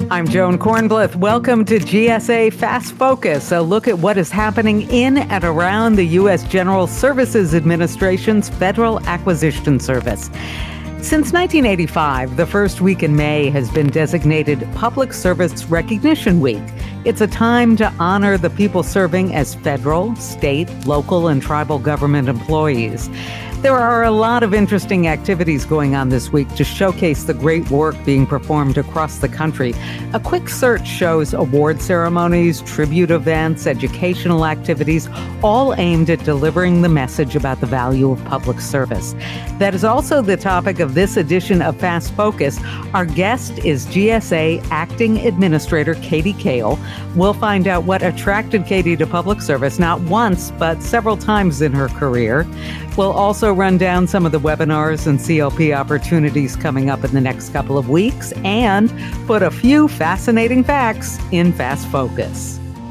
I'm Joan Kornblith. Welcome to GSA Fast Focus, a look at what is happening in and around the U.S. General Services Administration's Federal Acquisition Service. Since 1985, the first week in May has been designated Public Service Recognition Week. It's a time to honor the people serving as federal, state, local, and tribal government employees. There are a lot of interesting activities going on this week to showcase the great work being performed across the country. A quick search shows award ceremonies, tribute events, educational activities, all aimed at delivering the message about the value of public service. That is also the topic of this edition of Fast Focus. Our guest is GSA Acting Administrator Katie Kale. We'll find out what attracted Katie to public service, not once, but several times in her career. We'll also run down some of the webinars and CLP opportunities coming up in the next couple of weeks and put a few fascinating facts in Fast Focus.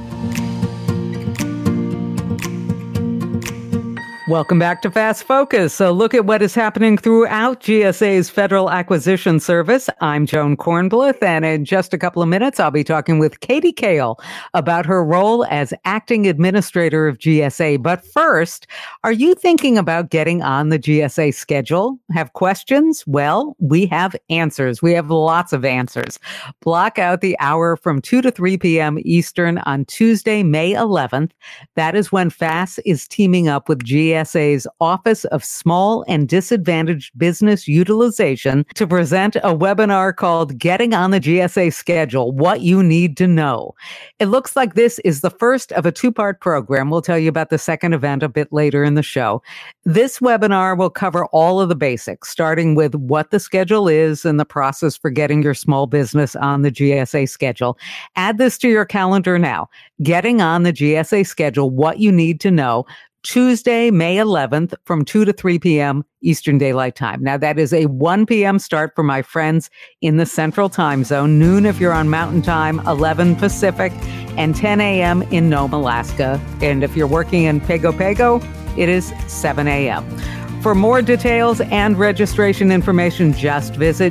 Welcome back to Fast Focus. A look at what is happening throughout GSA's Federal Acquisition Service. I'm Joan Kornblith, and in just a couple of minutes, I'll be talking with Katie Kale about her role as Acting Administrator of GSA. But first, are you thinking about getting on the GSA schedule? Have questions? Well, we have answers. We have lots of answers. Block out the hour from 2 to 3 p.m. Eastern on Tuesday, May 11th. That is when FAS is teaming up with GSA's Office of Small and Disadvantaged Business Utilization to present a webinar called Getting on the GSA Schedule, What You Need to Know. It looks like this is the first of a two-part program. We'll tell you about the second event a bit later in the show. This webinar will cover all of the basics, starting with what the schedule is and the process for getting your small business on the GSA schedule. Add this to your calendar now. Getting on the GSA Schedule, What You Need to Know. Tuesday, May 11th from 2 to 3 p.m. Eastern Daylight Time. Now, that is a 1 p.m. start for my friends in the Central Time Zone, noon if you're on Mountain Time, 11 Pacific, and 10 a.m. in Nome, Alaska. And if you're working in Pago Pago, it is 7 a.m. For more details and registration information, just visit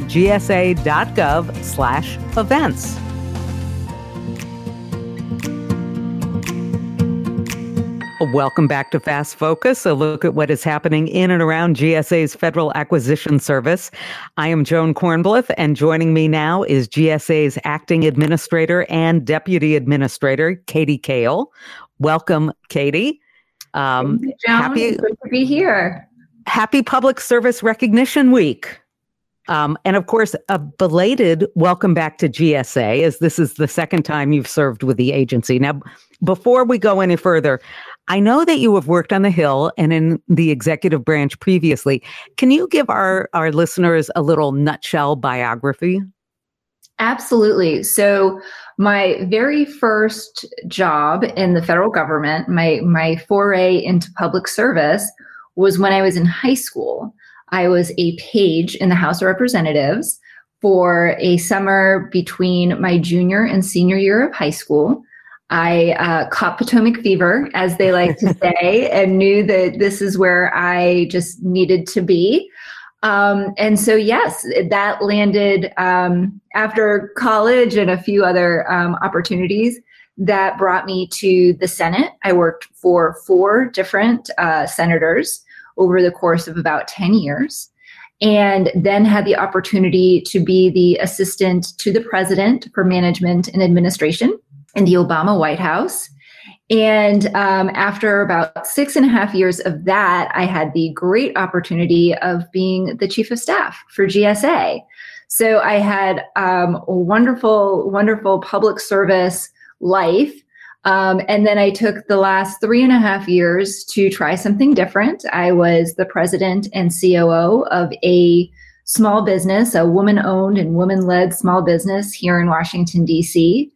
gsa.gov/events. Welcome back to Fast Focus, a look at what is happening in and around GSA's Federal Acquisition Service. I am Joan Kornblith, and joining me now is GSA's Acting Administrator and Deputy Administrator, Katie Kale. Welcome, Katie. Thank you, Joan. Good to be here. Happy Public Service Recognition Week. And of course, a belated welcome back to GSA, as this is the second time you've served with the agency. Now, before we go any further, I know that you have worked on the Hill and in the executive branch previously. Can you give our listeners a little nutshell biography? Absolutely. So my very first job in the federal government, my foray into public service, was when I was in high school. I was a page in the House of Representatives for a summer between my junior and senior year of high school. I caught Potomac fever, as they like to say, and knew that this is where I just needed to be. And so, yes, that landed after college and a few other opportunities that brought me to the Senate. I worked for 4 different senators over the course of about 10 years, and then had the opportunity to be the assistant to the president for management and administration in the Obama White House. And after about 6.5 years of that, I had the great opportunity of being the chief of staff for GSA. So I had a wonderful, wonderful public service life. And then I took the last 3.5 years to try something different. I was the president and COO of a small business, a woman-owned and woman-led small business here in Washington, D.C.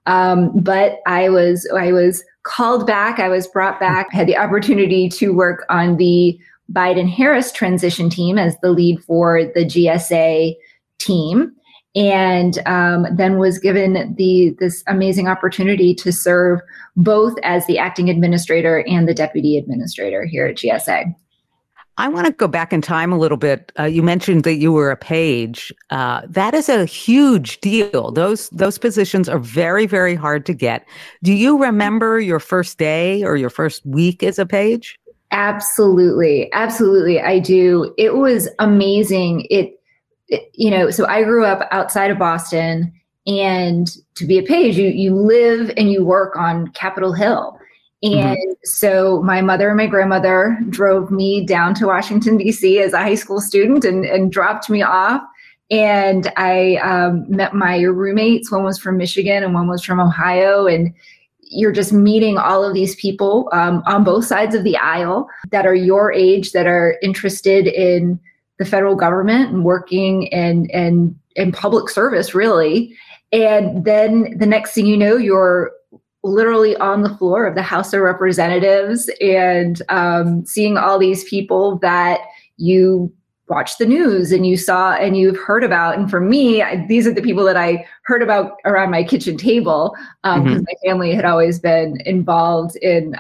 But I was called back. I was brought back. I had the opportunity to work on the Biden-Harris transition team as the lead for the GSA team. And then was given this amazing opportunity to serve both as the acting administrator and the deputy administrator here at GSA. I want to go back in time a little bit. You mentioned that you were a page. That is a huge deal. Those positions are very, very hard to get. Do you remember your first day or your first week as a page? Absolutely. Absolutely. I do. It was amazing. So I grew up outside of Boston, and to be a page, you live and you work on Capitol Hill. And so my mother and my grandmother drove me down to Washington, D.C. as a high school student and dropped me off. And I met my roommates. One was from Michigan and one was from Ohio. And you're just meeting all of these people on both sides of the aisle that are your age, that are interested in the federal government and working in public service, really. And then the next thing you know, you're literally on the floor of the House of Representatives and seeing all these people that you watch the news and you saw and you've heard about. And for me, these are the people that I heard about around my kitchen table because my family had always been involved in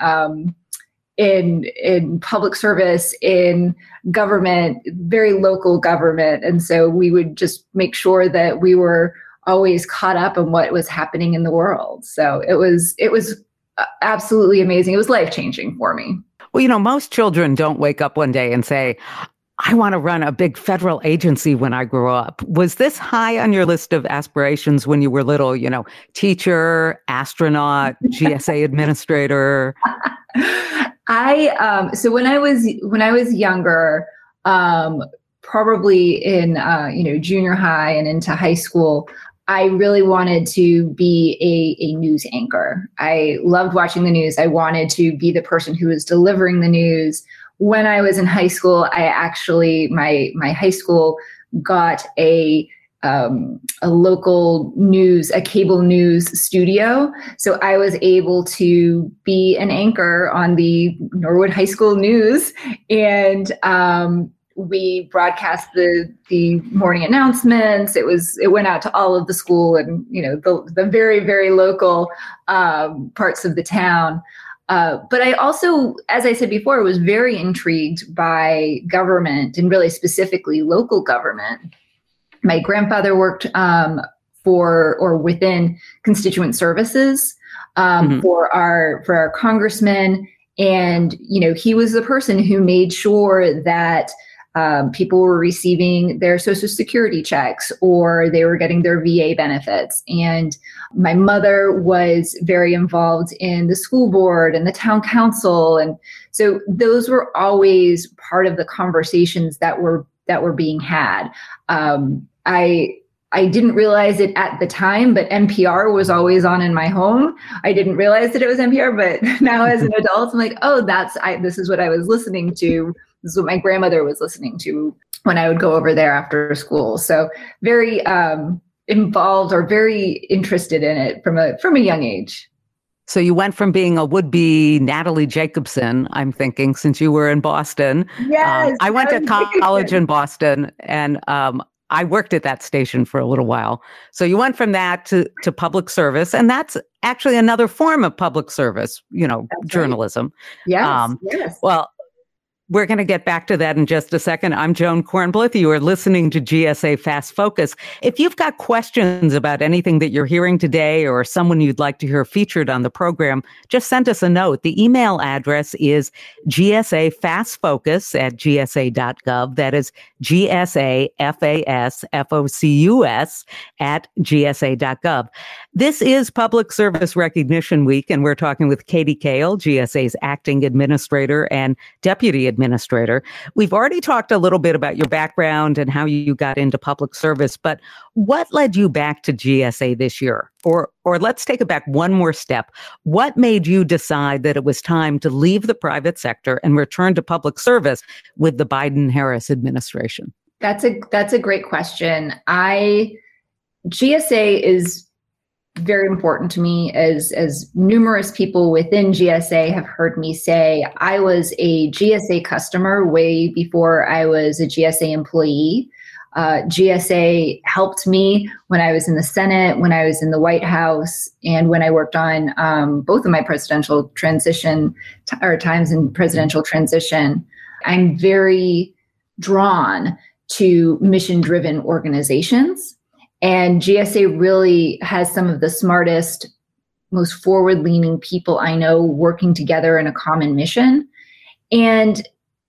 public service, in government, very local government. And so we would just make sure that we were always caught up on what was happening in the world. So it was absolutely amazing. It was life-changing for me. Well, most children don't wake up one day and say, I want to run a big federal agency when I grow up. Was this high on your list of aspirations when you were little, teacher, astronaut, GSA administrator? So when I was younger, probably in junior high and into high school, I really wanted to be a news anchor. I loved watching the news. I wanted to be the person who was delivering the news. When I was in high school, I actually my high school got a local news, a cable news studio. So I was able to be an anchor on the Norwood High School news, and we broadcast the morning announcements. It went out to all of the school and the very, very local parts of the town. But I also, as I said before, was very intrigued by government and really specifically local government. My grandfather worked for or within constituent services for our congressmen. And, he was the person who made sure that people were receiving their Social Security checks or they were getting their VA benefits. And my mother was very involved in the school board and the town council. And so those were always part of the conversations that were being had. I didn't realize it at the time, but NPR was always on in my home. I didn't realize that it was NPR, but now as an adult, I'm like, oh, this is what I was listening to. This is what my grandmother was listening to when I would go over there after school. So very involved or very interested in it from a young age. So you went from being a would-be Natalie Jacobson, I'm thinking, since you were in Boston. Yes. I went to college in Boston, and I worked at that station for a little while. So you went from that to public service, and that's actually another form of public service, that's journalism. Right. Yes. Well, we're going to get back to that in just a second. I'm Joan Kornbluth. You are listening to GSA Fast Focus. If you've got questions about anything that you're hearing today or someone you'd like to hear featured on the program, just send us a note. The email address is gsafastfocus@gsa.gov. That is gsafastfocus@gsa.gov. This is Public Service Recognition Week, and we're talking with Katie Kale, GSA's acting administrator and deputy administrator. We've already talked a little bit about your background and how you got into public service, but what led you back to GSA this year? Or let's take it back one more step. What made you decide that it was time to leave the private sector and return to public service with the Biden-Harris administration? That's a great question. GSA is very important to me, as numerous people within GSA have heard me say. I was a GSA customer way before I was a GSA employee. GSA helped me when I was in the Senate, when I was in the White House, and when I worked on both of my presidential transition times in presidential transition. I'm very drawn to mission-driven organizations. And GSA really has some of the smartest, most forward-leaning people I know working together in a common mission. And,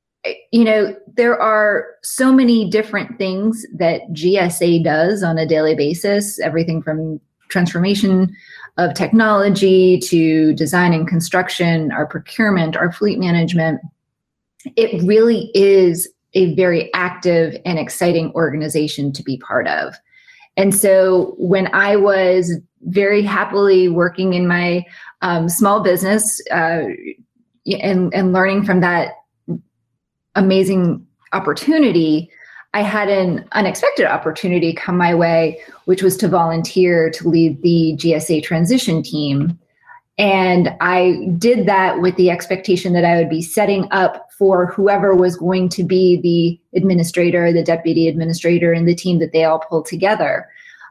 there are so many different things that GSA does on a daily basis, everything from transformation of technology to design and construction, our procurement, our fleet management. It really is a very active and exciting organization to be part of. And so when I was very happily working in my small business and learning from that amazing opportunity, I had an unexpected opportunity come my way, which was to volunteer to lead the GSA transition team. And I did that with the expectation that I would be setting up for whoever was going to be the administrator, the deputy administrator, and the team that they all pulled together.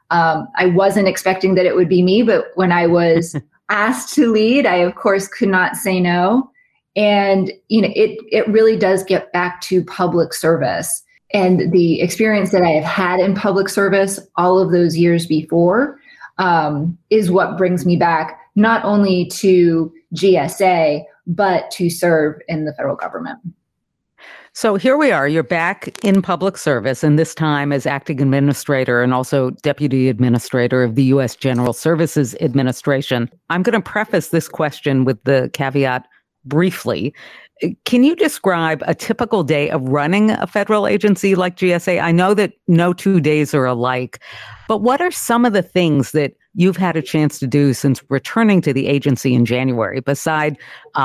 I wasn't expecting that it would be me, but when I was asked to lead, I, of course, could not say no. And, it really does get back to public service. And the experience that I have had in public service all of those years before is what brings me back not only to GSA, but to serve in the federal government. So here we are, you're back in public service, and this time as acting administrator and also deputy administrator of the U.S. General Services Administration. I'm going to preface this question with the caveat briefly. Can you describe a typical day of running a federal agency like GSA? I know that no 2 days are alike, but what are some of the things that you've had a chance to do since returning to the agency in January, beside,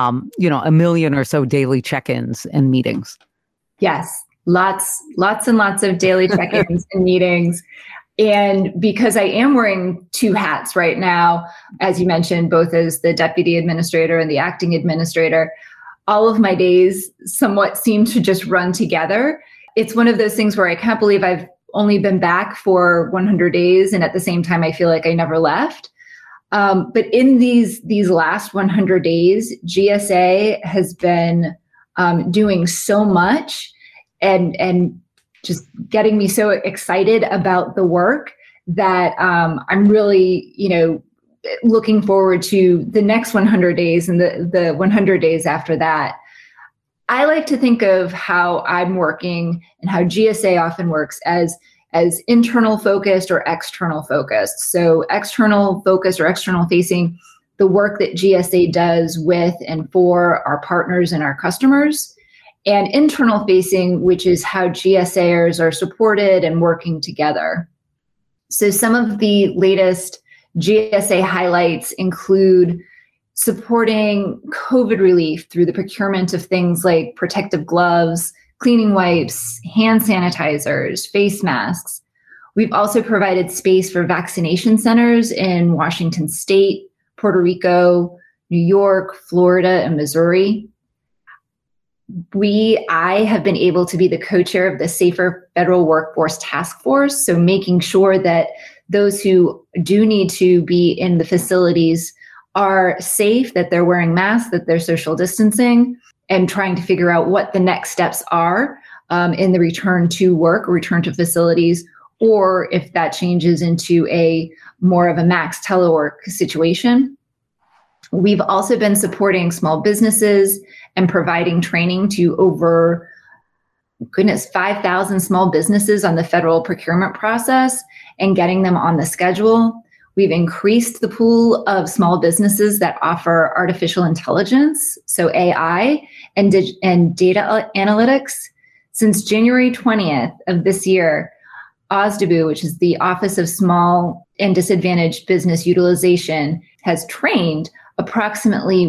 a million or so daily check-ins and meetings? Yes, lots and lots of daily check-ins and meetings. And because I am wearing two hats right now, as you mentioned, both as the deputy administrator and the acting administrator, all of my days somewhat seem to just run together. It's one of those things where I can't believe I've only been back for 100 days. And at the same time, I feel like I never left. But in these last 100 days, GSA has been doing so much and just getting me so excited about the work that I'm really, looking forward to the next 100 days and the 100 days after that. I like to think of how I'm working and how GSA often works as internal focused or external focused. So external focused or external facing, the work that GSA does with and for our partners and our customers, and internal facing, which is how GSAers are supported and working together. So some of the latest GSA highlights include supporting COVID relief through the procurement of things like protective gloves, cleaning wipes, hand sanitizers, face masks. We've also provided space for vaccination centers in Washington State, Puerto Rico, New York, Florida, and Missouri. I have been able to be the co-chair of the Safer Federal Workforce Task Force, so making sure that those who do need to be in the facilities are safe, that they're wearing masks, that they're social distancing, and trying to figure out what the next steps are in the return to work or return to facilities, or if that changes into a more of a max telework situation. We've also been supporting small businesses and providing training to over 5,000 small businesses on the federal procurement process and getting them on the schedule. We've increased the pool of small businesses that offer artificial intelligence, so AI, and data analytics. Since January 20th of this year, OSDBU, which is the Office of Small and Disadvantaged Business Utilization, has trained approximately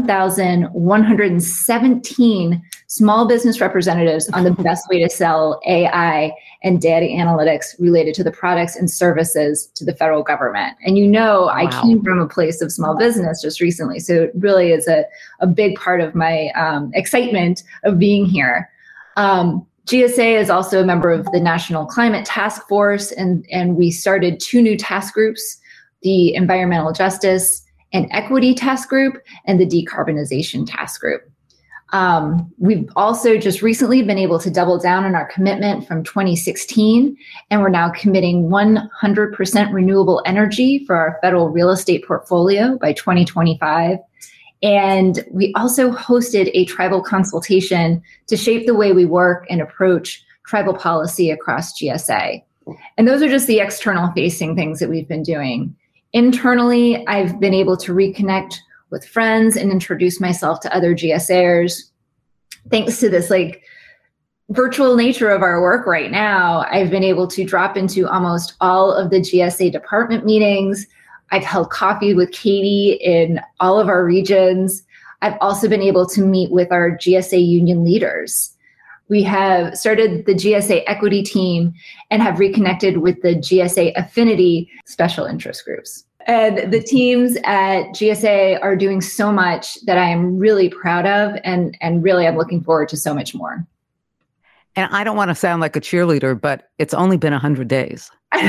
1,117 small business representatives on the best way to sell AI and data analytics related to the products and services to the federal government. And Wow. I came from a place of small business just recently, so it really is a big part of my excitement of being here. GSA is also a member of the National Climate Task Force, and we started 2 new task groups, the Environmental Justice and Equity Task Group and the Decarbonization Task Group. We've also just recently been able to double down on our commitment from 2016, and we're now committing 100% renewable energy for our federal real estate portfolio by 2025. And we also hosted a tribal consultation to shape the way we work and approach tribal policy across GSA. And those are just the external facing things that we've been doing. Internally, I've been able to reconnect with friends and introduce myself to other GSAers. Thanks to this virtual nature of our work right now, I've been able to drop into almost all of the GSA department meetings. I've held coffee with Katie in all of our regions. I've also been able to meet with our GSA union leaders. We have started the GSA equity team and have reconnected with the GSA affinity special interest groups. And the teams at GSA are doing so much that I am really proud of, and really I'm looking forward to so much more. And I don't want to sound like a cheerleader, but it's only been 100 days.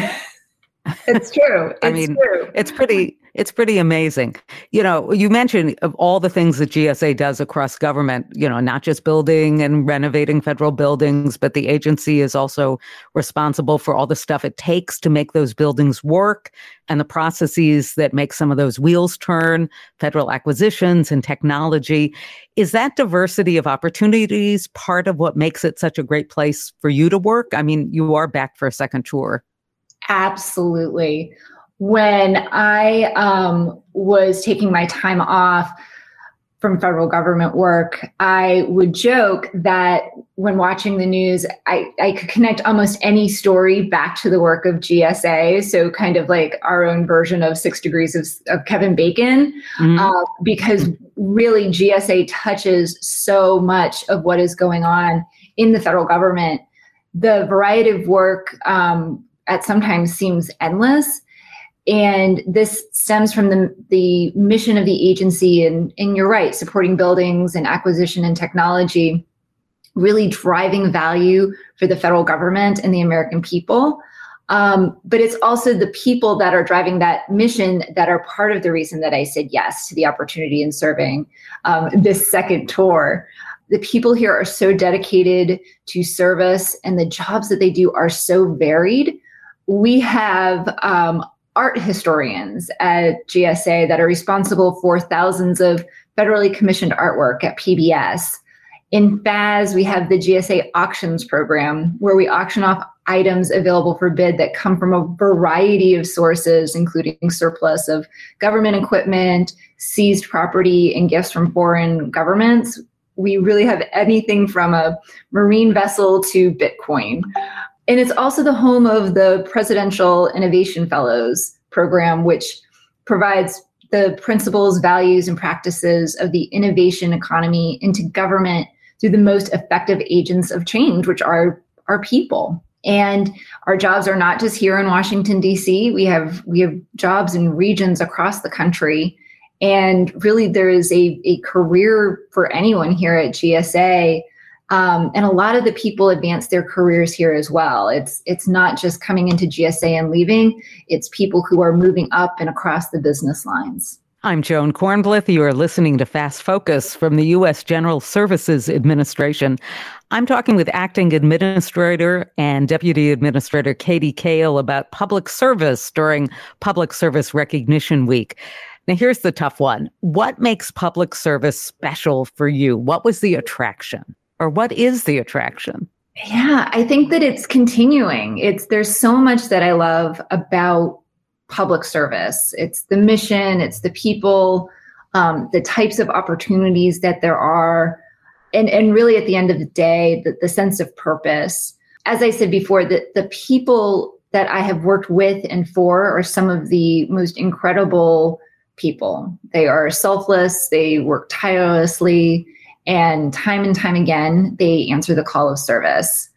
It's true. True. It's pretty amazing. You mentioned of all the things that GSA does across government, not just building and renovating federal buildings, but the agency is also responsible for all the stuff it takes to make those buildings work and the processes that make some of those wheels turn, federal acquisitions and technology. Is that diversity of opportunities part of what makes it such a great place for you to work? I mean, you are back for a second tour. Absolutely. When I was taking my time off from federal government work, I would joke that when watching the news, I could connect almost any story back to the work of GSA. So kind of like our own version of 6 Degrees of Kevin Bacon, because really GSA touches so much of what is going on in the federal government. The variety of work at sometimes seems endless. And this stems from the mission of the agency, and you're right, supporting buildings and acquisition and technology, really driving value for the federal government and the American people. But it's also the people that are driving that mission that are part of the reason that I said yes to the opportunity in serving this second tour. The people here are so dedicated to service, and the jobs that they do are so varied. We have art historians at GSA that are responsible for thousands of federally commissioned artwork at PBS. In FAS, we have the GSA auctions program, where we auction off items available for bid that come from a variety of sources, including surplus of government equipment, seized property, and gifts from foreign governments. We really have anything from a marine vessel to Bitcoin. And it's also the home of the Presidential Innovation Fellows program, which provides the principles, values, and practices of the innovation economy into government through the most effective agents of change, which are our people. And our jobs are not just here in Washington, D.C. We have jobs in regions across the country. And really, there is a career for anyone here at GSA. And a lot of the people advance their careers here as well. It's not just coming into GSA and leaving. It's people who are moving up and across the business lines. I'm Joan Kornblith. You are listening to Fast Focus from the U.S. General Services Administration. I'm talking with Acting Administrator and Deputy Administrator Katie Kale about public service during Public Service Recognition Week. Now, here's the tough one. What makes public service special for you? What was the attraction? Or what is the attraction? Yeah, I think that it's continuing. There's so much that I love about public service. It's the mission, it's the people, the types of opportunities that there are, and really at the end of the day, the sense of purpose. As I said before, the people that I have worked with and for are some of the most incredible people. They are selfless, they work tirelessly, and time again, they answer the call of service.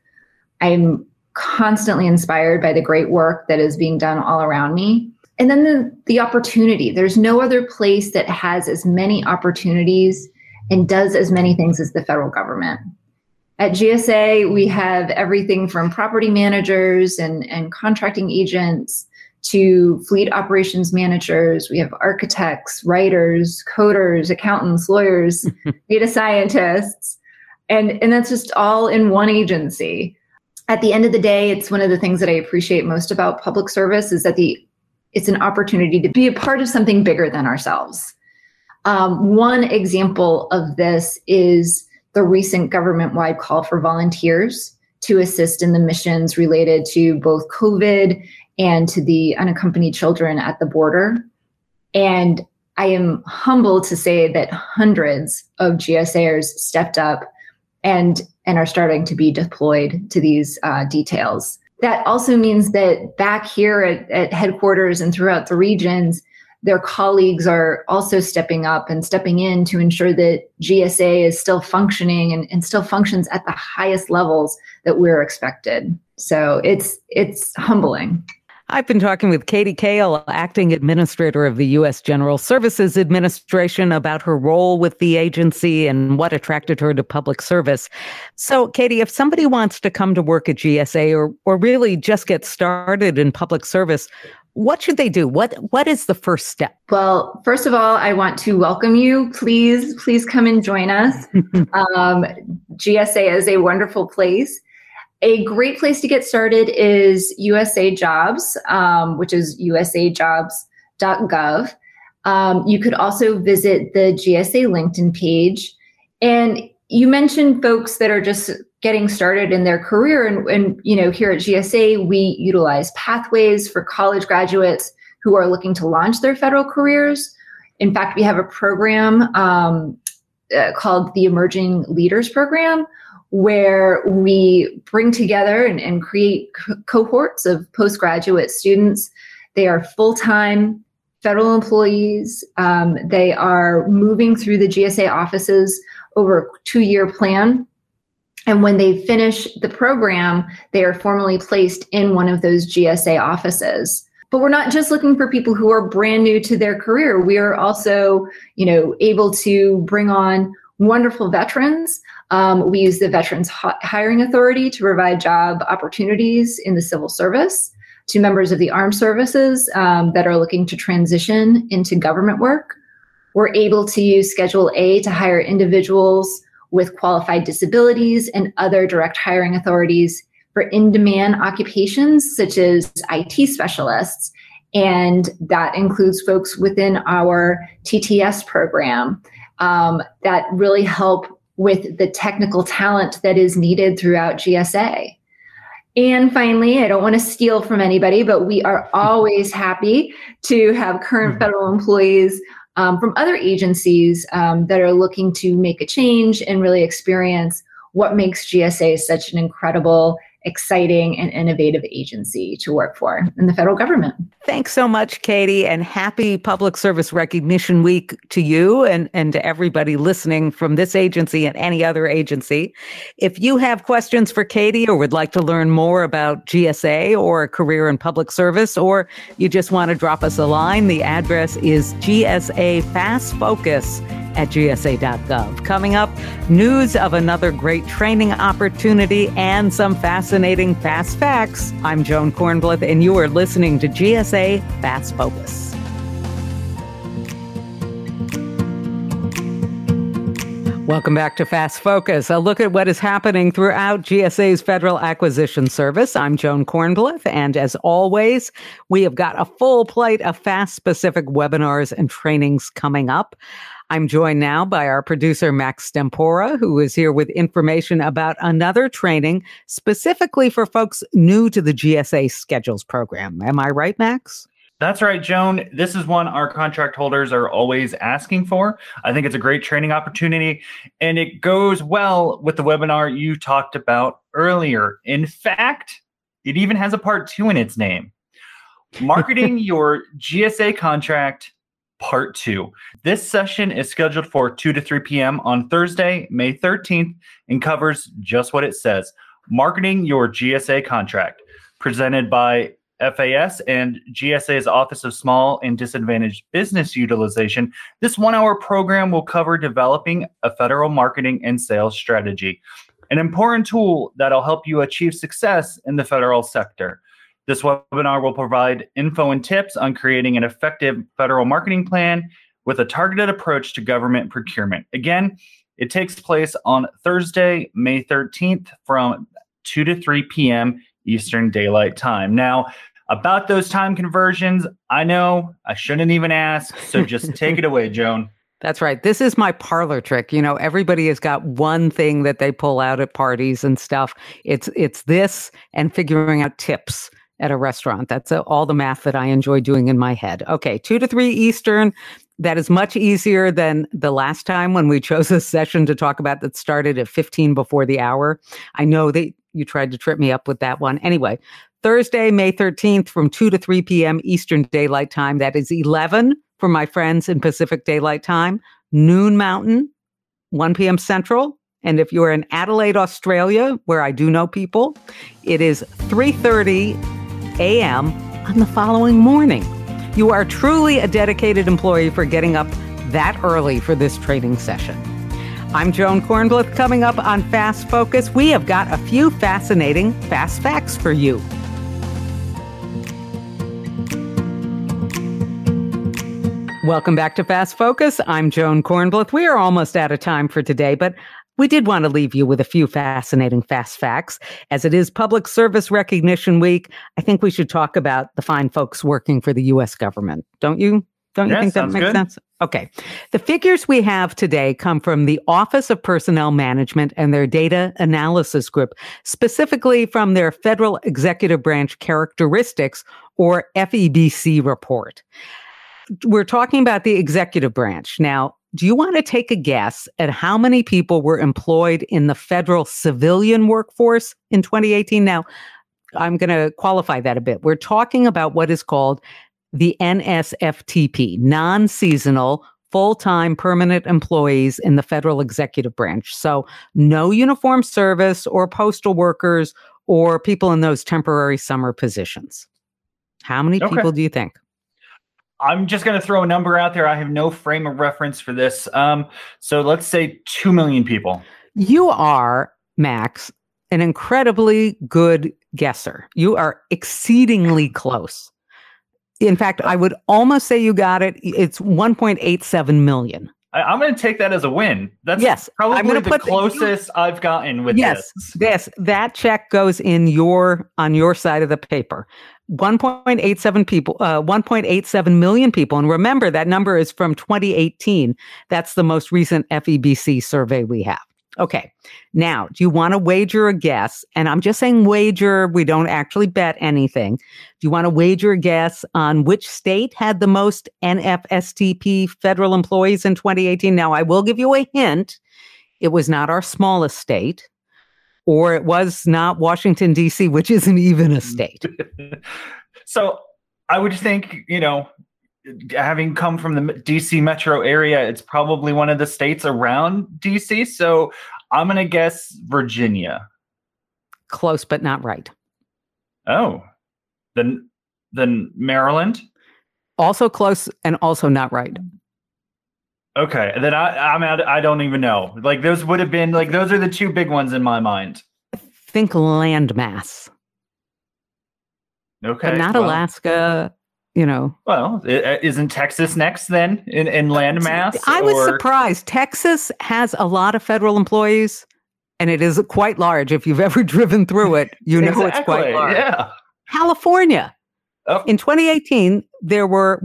I'm constantly inspired by the great work that is being done all around me. And then the opportunity. There's no other place that has as many opportunities and does as many things as the federal government. At GSA, we have everything from property managers and contracting agents to fleet operations managers. We have architects, writers, coders, accountants, lawyers, data scientists, and that's just all in one agency. At the end of the day, it's one of the things that I appreciate most about public service is that it's an opportunity to be a part of something bigger than ourselves. One example of this is the recent government-wide call for volunteers to assist in the missions related to both COVID and to the unaccompanied children at the border. And I am humbled to say that hundreds of GSAers stepped up and are starting to be deployed to these details. That also means that back here at headquarters and throughout the regions, their colleagues are also stepping up and stepping in to ensure that GSA is still functioning and still functions at the highest levels that we're expected. So it's humbling. I've been talking with Katie Kale, acting administrator of the U.S. General Services Administration, about her role with the agency and what attracted her to public service. So, Katie, if somebody wants to come to work at GSA or really just get started in public service, what should they do? What is the first step? Well, first of all, I want to welcome you. Please come and join us. GSA is a wonderful place. A great place to get started is USA Jobs, which is usajobs.gov. You could also visit the GSA LinkedIn page. And you mentioned folks that are just getting started in their career. And here at GSA, we utilize pathways for college graduates who are looking to launch their federal careers. In fact, we have a program called the Emerging Leaders Program, where we bring together and create cohorts of postgraduate students. They are full-time federal employees. They are moving through the GSA offices over a 2-year plan. And when they finish the program, they are formally placed in one of those GSA offices. But we're not just looking for people who are brand new to their career. We are also, able to bring on wonderful veterans. We use the Veterans Hiring Authority to provide job opportunities in the civil service to members of the armed services that are looking to transition into government work. We're able to use Schedule A to hire individuals with qualified disabilities and other direct hiring authorities for in-demand occupations such as IT specialists. And that includes folks within our TTS program that really help with the technical talent that is needed throughout GSA. And finally, I don't want to steal from anybody, but we are always happy to have current federal employees from other agencies that are looking to make a change and really experience what makes GSA such an incredible, exciting, and innovative agency to work for in the federal government. Thanks so much, Katie, and happy Public Service Recognition Week to you and to everybody listening from this agency and any other agency. If you have questions for Katie or would like to learn more about GSA or a career in public service, or you just want to drop us a line, the address is gsafastfocus@gsa.gov. Coming up, news of another great training opportunity and some fascinating fast facts. I'm Joan Kornblith, and you are listening to GSA Fast Focus. Welcome back to Fast Focus, a look at what is happening throughout GSA's Federal Acquisition Service. I'm Joan Kornblith, and as always, we have got a full plate of FAST-specific webinars and trainings coming up. I'm joined now by our producer, Max Stempora, who is here with information about another training specifically for folks new to the GSA Schedules program. Am I right, Max? That's right, Joan. This is one our contract holders are always asking for. I think it's a great training opportunity, and it goes well with the webinar you talked about earlier. In fact, it even has a part 2 in its name. Marketing your GSA contract Part 2. This session is scheduled for 2 to 3 p.m. on Thursday, May 13th, and covers just what it says, marketing your GSA contract, presented by FAS and GSA's Office of Small and Disadvantaged Business Utilization. This 1-hour program will cover developing a federal marketing and sales strategy, an important tool that'll help you achieve success in the federal sector. This webinar will provide info and tips on creating an effective federal marketing plan with a targeted approach to government procurement. Again, it takes place on Thursday, May 13th from 2 to 3 p.m. Eastern Daylight Time. Now, about those time conversions, I know I shouldn't even ask, so just take it away, Joan. That's right. This is my parlor trick. You know, everybody has got one thing that they pull out at parties and stuff. It's this and figuring out tips at a restaurant. That's all the math that I enjoy doing in my head. Okay, 2 to 3 Eastern. That is much easier than the last time when we chose a session to talk about that started at 15 before the hour. I know that you tried to trip me up with that one. Anyway, Thursday, May 13th from 2 to 3 p.m. Eastern Daylight Time. That is 11 for my friends in Pacific Daylight Time, noon Mountain, 1 p.m. Central. And if you're in Adelaide, Australia, where I do know people, it is 3:30 a.m. on the following morning. You are truly a dedicated employee for getting up that early for this training session. I'm Joan Kornbluth. Coming up on Fast Focus, we have got a few fascinating fast facts for you. Welcome back to Fast Focus. I'm Joan Kornbluth. We are almost out of time for today, but we did want to leave you with a few fascinating fast facts. As it is Public Service Recognition Week, I think we should talk about the fine folks working for the U.S. government. Don't you? Don't you think that makes sense? Okay. The figures we have today come from the Office of Personnel Management and their Data Analysis Group, specifically from their Federal Executive Branch Characteristics, or FEBC report. We're talking about the executive branch. Now, do you want to take a guess at how many people were employed in the federal civilian workforce in 2018? Now, I'm going to qualify that a bit. We're talking about what is called the NSFTP, non-seasonal, full-time permanent employees in the federal executive branch. So no uniform service or postal workers or people in those temporary summer positions. How many people do you think? I'm just going to throw a number out there. I have no frame of reference for this. So let's say 2 million people. You are, Max, an incredibly good guesser. You are exceedingly close. In fact, I would almost say you got it. It's 1.87 million. I'm going to take that as a win. That's probably the closest I've gotten with this. Yes, that check goes in on your side of the paper. 1.87 million people. And remember, that number is from 2018. That's the most recent FEBC survey we have. Okay. Now, do you want to wager a guess? And I'm just saying wager. We don't actually bet anything. Do you want to wager a guess on which state had the most NFSTP federal employees in 2018? Now, I will give you a hint. It was not our smallest state, or it was not Washington, D.C., which isn't even a state. So I would think, having come from the DC metro area, it's probably one of the states around DC. So I'm going to guess Virginia. Close, but not right. Oh, then Maryland. Also close and also not right. Okay, then I'm out. I don't even know. Like those would have been those are the two big ones in my mind. Think landmass. Okay, but not Alaska. Well, isn't Texas next then in landmass? I was surprised. Texas has a lot of federal employees, and it is quite large. If you've ever driven through it, you know it's quite large. Yeah. California. Oh. In 2018, there were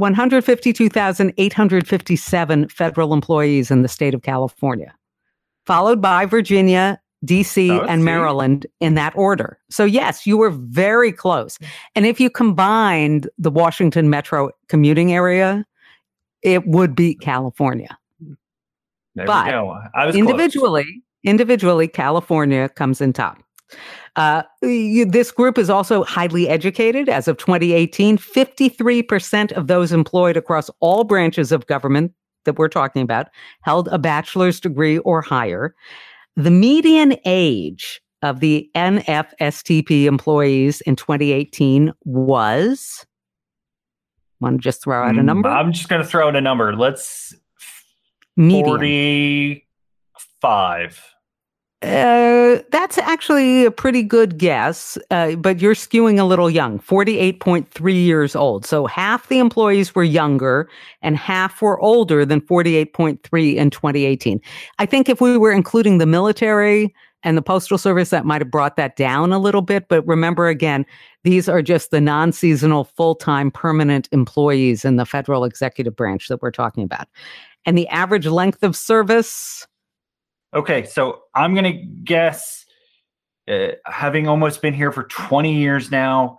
152,857 federal employees in the state of California, followed by Virginia, DC, and Maryland in that order. So yes, you were very close. And if you combined the Washington metro commuting area, it would be California. There we go. I was individually, California comes in top. This group is also highly educated. As of 2018, 53% of those employed across all branches of government that we're talking about held a bachelor's degree or higher. The median age of the NFSTP employees in 2018 was, want to just throw out a number? I'm just going to throw out a number. Let's median. 45. That's actually a pretty good guess, but you're skewing a little young, 48.3 years old. So half the employees were younger and half were older than 48.3 in 2018. I think if we were including the military and the Postal Service, that might have brought that down a little bit. But remember, again, these are just the non-seasonal, full-time, permanent employees in the federal executive branch that we're talking about. And the average length of service... Okay, so I'm going to guess, having almost been here for 20 years now,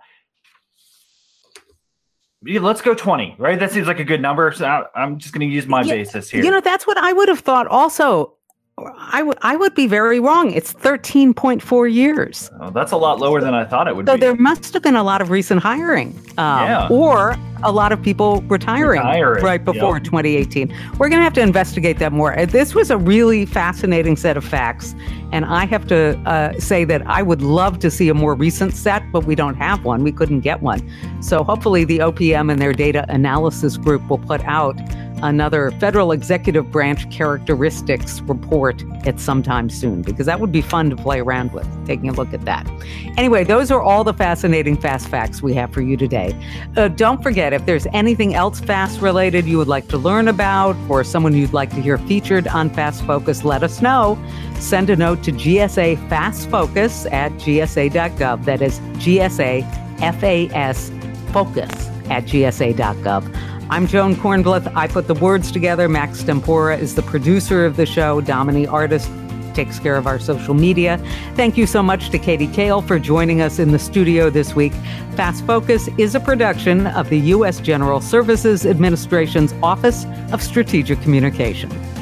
let's go 20, right? That seems like a good number. So I'm just going to use my basis here. You know, that's what I would have thought also. I would be very wrong. It's 13.4 years. Oh, that's a lot lower than I thought it would be. So there must have been a lot of recent hiring, or a lot of people retiring right before 2018. We're going to have to investigate that more. This was a really fascinating set of facts, and I have to say that I would love to see a more recent set, but we don't have one. We couldn't get one. So hopefully the OPM and their data analysis group will put out another federal executive branch characteristics report at some time soon, because that would be fun to play around with, taking a look at that. Anyway, those are all the fascinating fast facts we have for you today. Don't forget, if there's anything else fast related you would like to learn about, or someone you'd like to hear featured on Fast Focus, let us know. Send a note to GSA Fast Focus at gsa.gov. That is GSA FAS Focus at gsa.gov. I'm Joan Kornblith. I put the words together. Max Tempora is the producer of the show. Dominique Artist takes care of our social media. Thank you so much to Katie Kale for joining us in the studio this week. Fast Focus is a production of the U.S. General Services Administration's Office of Strategic Communication.